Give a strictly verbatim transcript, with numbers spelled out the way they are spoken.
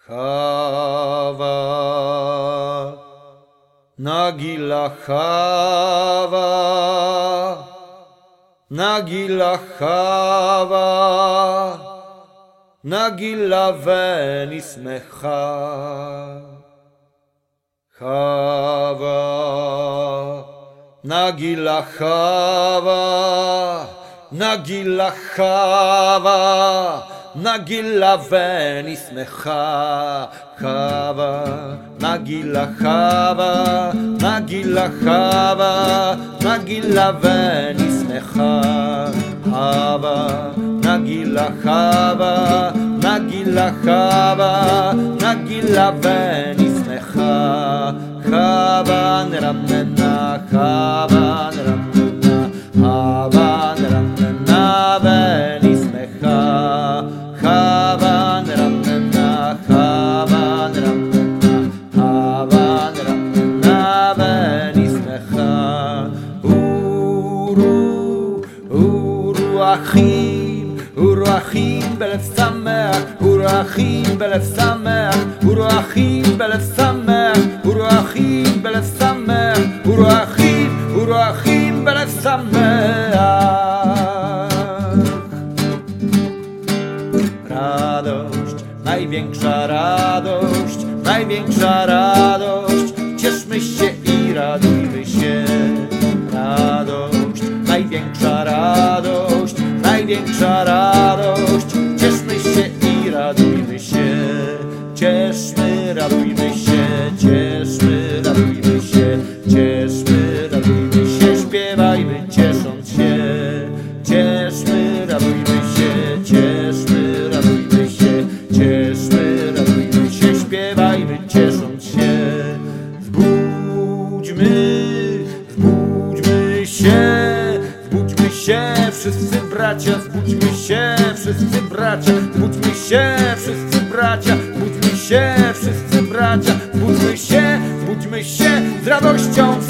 Chava, Nagila Chava, Nagila Chava, Nagila venismecha. Chava, Nagila Chava, Nagila Chava, Nagila venismecha. Chava, Nagila Chava, Nagila Chava, Nagila venismecha. Chava, Nagila Chava, Nagila Chava, Nagila venismecha. Chava neramena, Chava neramena, Chava neramena venismecha. Chava neramena, Chava neramena, Chava neramena venismecha. Uru, uru achim, uru achim belev sameach, uru achim belev sameach, uru achim belev sameach, uru achim belev sameach, uru achim, uru achim belev sameach. Radość, największa radość, największa radość, cieszmy się i radujmy się. Radość, największa radość, największa radość, cieszmy się i radujmy się. Cieszmy, radujmy się, cieszmy, radujmy się, cieszmy, radujmy się, śpiewajmy ciesząc się. Cieszmy, radujmy się, cieszmy, radujmy się, cieszmy, radujmy się, śpiewajmy ciesząc się. Zbudźmy, zbudźmy się, zbudźmy się, wszyscy bracia, zbudźmy się, wszyscy bracia, zbudźmy się, wszyscy bracia, zbudźmy się, wszyscy bracia, zbudźmy się, zbudźmy się z radością